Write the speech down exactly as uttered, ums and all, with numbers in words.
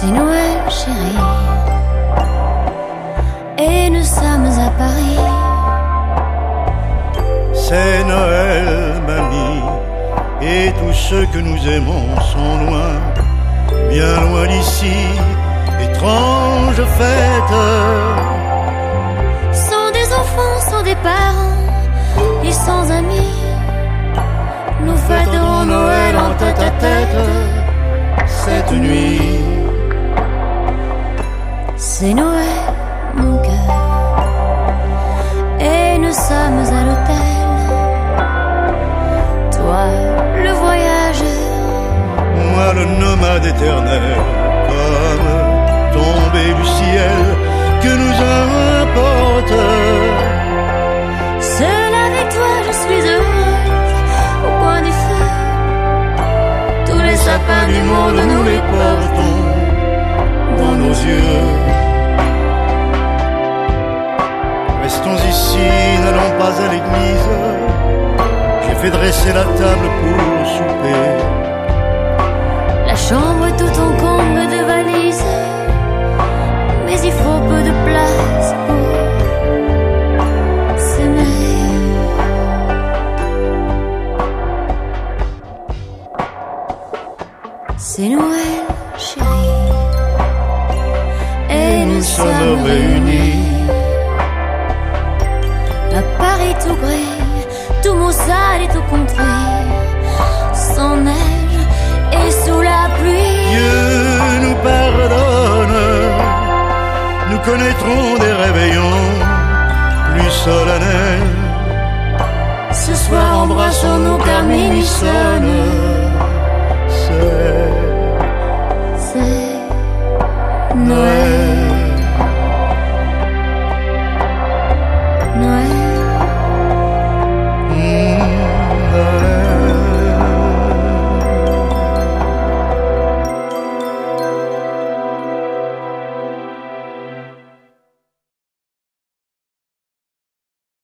C'est Noël, chérie, et nous sommes à Paris. C'est Noël, mamie, et tous ceux que nous aimons sont loin, bien loin d'ici, étrange fête. Sans des enfants, sans des parents, et sans amis, nous fêterons Noël en tête à tête cette nuit. C'est Noël, mon cœur, et nous sommes à l'hôtel. Toi, le voyageur, moi le nomade éternel, comme tombé du ciel, que nous importe. Seul avec toi je suis heureuse, au coin du feu. Tous les sapins du monde nous les portons dans nos yeux. Restons ici, n'allons pas à l'église. J'ai fait dresser la table pour souper. La chambre tout encombre de valises, mais il faut peu de place pour s'aimer. C'est Noël, chérie, et nous, nous sommes réunis. À Paris tout gris, tout maussade et tout construit, sans neige et sous la pluie. Dieu nous pardonne, nous connaîtrons des réveillons plus solennels. Ce soir embrassons-nous car minuit sonne. C'est, c'est Noël.